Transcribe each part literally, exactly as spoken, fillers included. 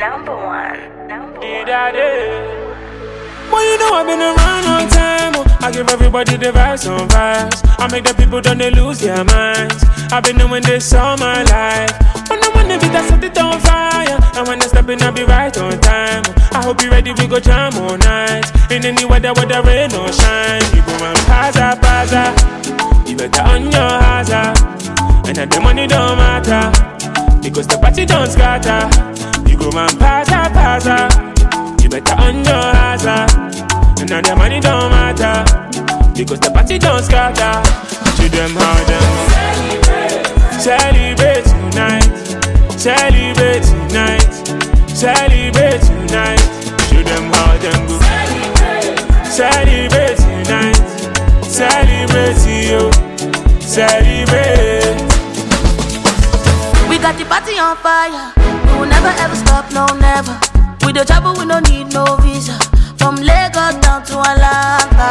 Number one. Number one. Well, you know I've been around long time. Oh. I give everybody the vibes on vibes. I make the people don't they lose their minds. I've been doing this all my life. When I wanna be that set it on fire. And when I step in, I'll be right on time. I hope you ready, we go jam all night. In any weather, whether rain or shine. You go and paza, paza. You better on your hazard. And that the money don't matter. Because the party don't scatter. You go and paza, paza. You better on your hazard. And now the money don't matter. Because the party don't scatter. To them how them celebrate tonight. Celebrate tonight. Celebrate tonight. To them how them go. Celebrate tonight. Celebrate you. Celebrate. We got the party on fire. We will never ever stop, no never. With the travel we don't need no visa. From Lagos down to Alaka.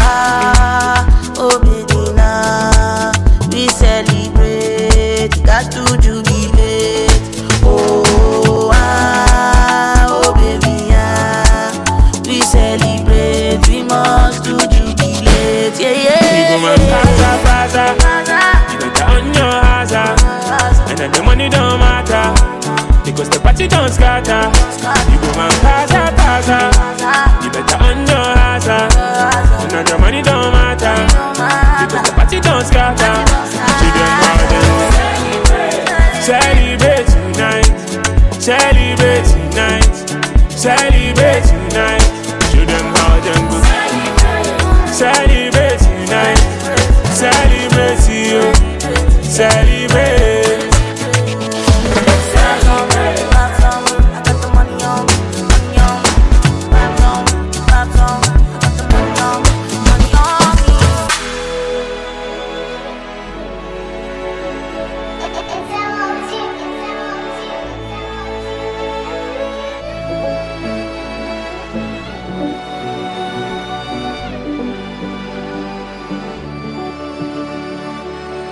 Oh baby now we celebrate. Got to jubilate. Oh ah, oh baby ah, we celebrate. We must do jubilate. Yeah yeah. We go and paza paza. You better on your hazard. And then the money don't matter. Because the party don't scatter.